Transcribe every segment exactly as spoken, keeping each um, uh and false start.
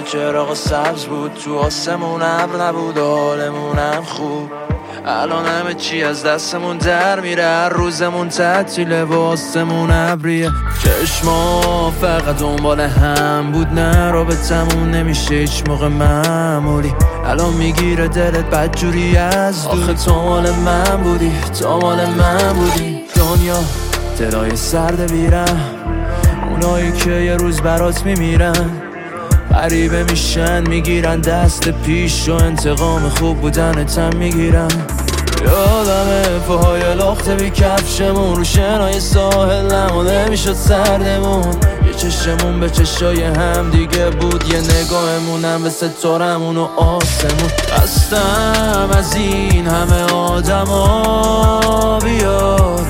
چراغ سبز بود، تو آسمون ابر نبود، حالمونم خوب. الان همه چی از دستمون در میره، هر روزمون تعطیله و آسمون ابریه. چشما فقط دنبال هم بود، نه رابطمون نمیشه هیچ موقع معمولی. الان میگیره دلت بدجوری از دور، آخه تو مال من بودی، تو مال من بودی. دنیا دلای سرد بیرم، اونایی که یه روز برات میمیرن غریبه میشن، میگیرن دست پیش و انتقام خوب بودنتم میگیرن. یادمه پاهای لخته بی کفشمون رو شنای ساحل نمونه میشد سردمون، یه چشمون به چشای هم دیگه بود، یه نگاهمونم به ستارمون و آسمون. خستم از این همه آدما، بیار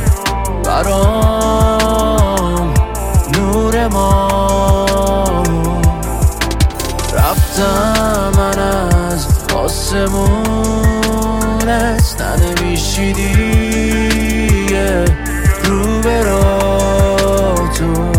برام نور ما. رفتم من از آسمونت، ننمیشی دیگه رو به راتون.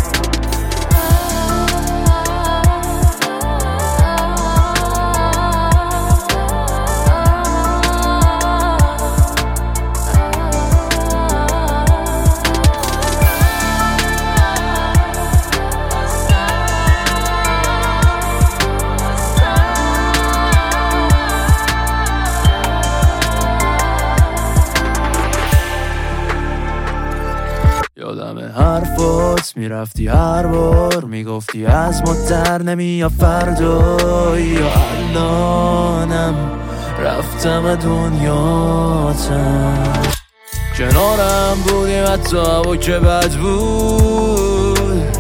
یادمه حرفات میرفتی هر بار، میگفتی از ما در نمیاد فردایی. یا الانم رفتم دنیاتم، کنارم بودیم حتی هوا که بد بود.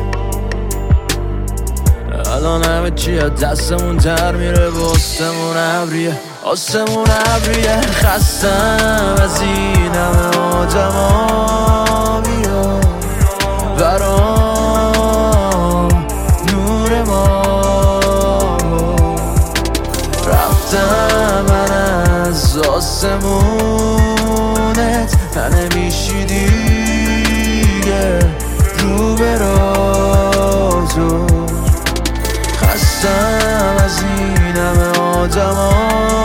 الان همه چی از دستمون در میره و آسمون ابریه، آسمون ابریه. خستم از این همه آدما، بیار برام نور ما. رفتم من از آسمونت، ننمیشی دیگه رو به راتون. خستم از این همه آدما،